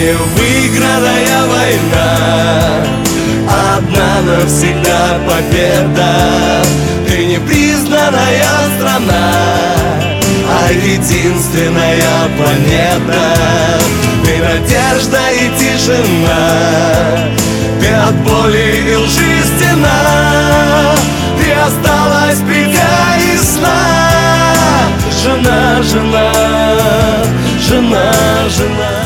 невыигранная война, одна навсегда победа. Ты непризнанная страна, а единственная планета. Ты надежда и тишина, ты от боли и лжи стена. Ты осталась, придя из сна. Жена, жена, жена, жена.